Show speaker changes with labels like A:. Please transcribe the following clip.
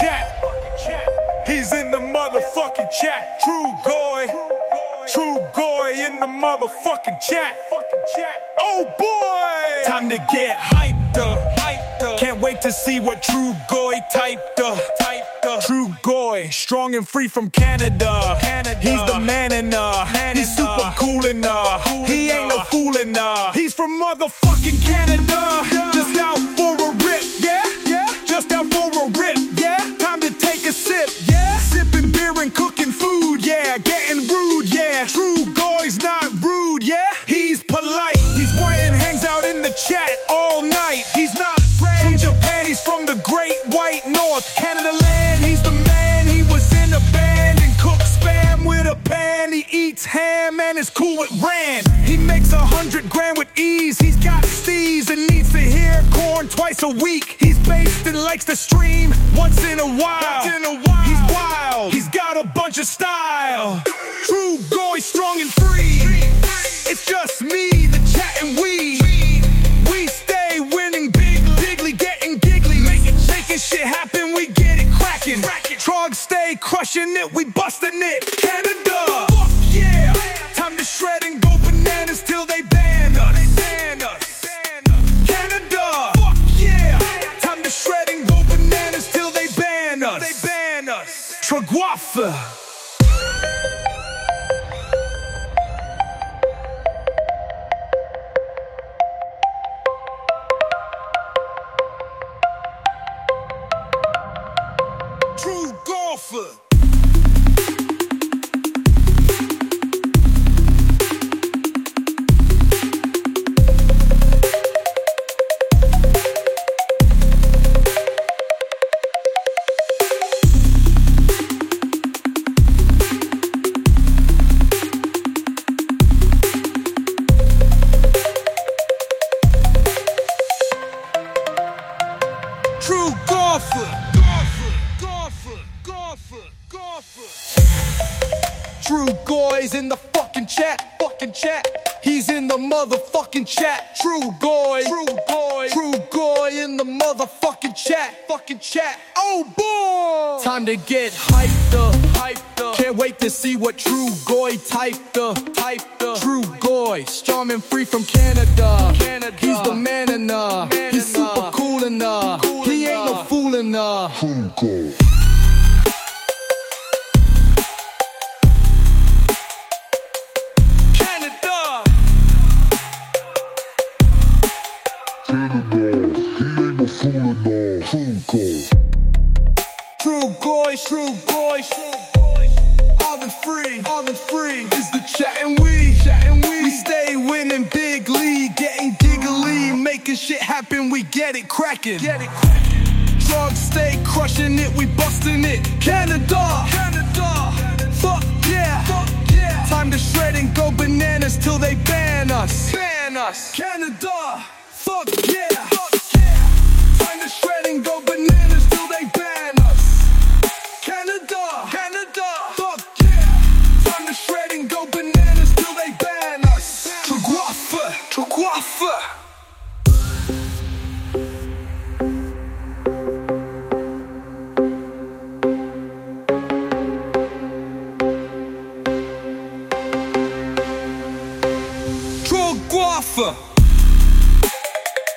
A: chat. He's in the motherfucking chat. True Goy in the motherfucking chat. Oh boy, time to get hyped up. Can't wait to see what True Goy typed up. True Goy, strong and free from Canada. He's the man in he's super cool in he ain't no fool in he's from motherfucking Canada. Just out for a rip, yeah. Just out for a rip, yeah. Time to take a sip, yeah. Sipping beer and cooking food, yeah. Getting rude, yeah. True Goy's not rude, yeah. He's polite. He's white and hangs out in the chat all night. He's not from Japan, he's from the Great White North, Canada land. He's the man. He was in a band and cooks spam with a pan. He eats ham and is cool with Rand. He makes 100 grand with ease. He's got steez and needs to hear corn twice a week. He's based and likes to stream once in a while. He's wild. He's got a bunch of style. True Goy, strong and free. It's just me, the chat, and we stay winning big, bigly, getting giggly, making shit happen. We get it cracking. Trog stay crushing it. We busting it. Canada, fuck yeah. Time to shred and go bananas till they ban us. Canada, fuck yeah. Time to shred and go bananas till they ban us. Trogwafa. True golfer. True golfer. True Goy's in the fucking chat. He's in the motherfucking chat. True Goy in the motherfucking chat. Oh boy, time to get hyped up. Can't wait to see what True Goy typed up. True Goy, strong and free from Canada. He's the man in he's super cool in he ain't no fool in True Goy. True Goy, all and free is the chat, and we stay winning big league, getting giggly, making shit happen. We get it cracking. Drugs stay crushing it, we busting it. Canada, fuck yeah. Time to shred and go bananas till they ban us. Canada, fuck yeah.